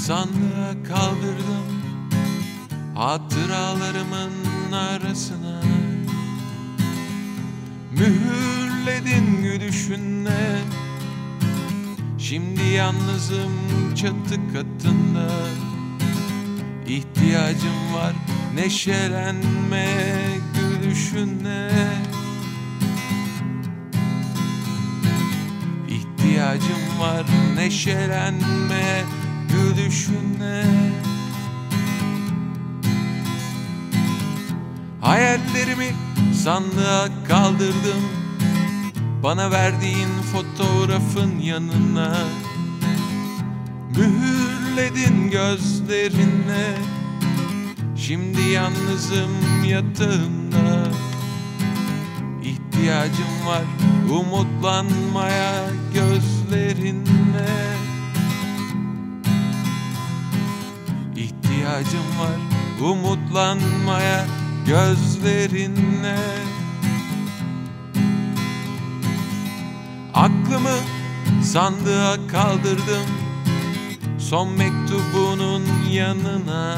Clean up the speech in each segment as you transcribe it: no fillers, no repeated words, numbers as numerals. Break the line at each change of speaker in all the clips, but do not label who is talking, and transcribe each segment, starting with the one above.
sandığa kaldırdım hatıralarımın arasına. Mühürledin gülüşünle, şimdi yalnızım çatı katında. İhtiyacım var neşelenmeye gülüşünle. İhtiyacım var neşelenmeye gülüşünle. Hayallerimi sandığa kaldırdım, bana verdiğin fotoğrafın yanına. Mühürledin gözlerinle, şimdi yalnızım yatağımda. İhtiyacım var umutlanmaya gözlerinle. İhtiyacım var umutlanmaya gözlerinle. Aklımı sandığa kaldırdım, son mektubunun yanına.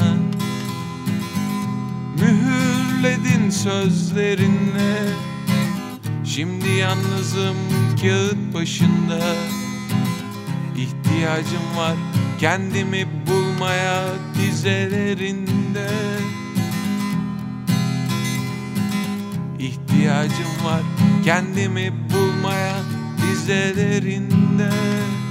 Mühürledin sözlerinle, şimdi yalnızım kağıt başında. İhtiyacım var kendimi bulmaya dizelerinde. İhtiyacım var kendimi bulmaya dizelerinde.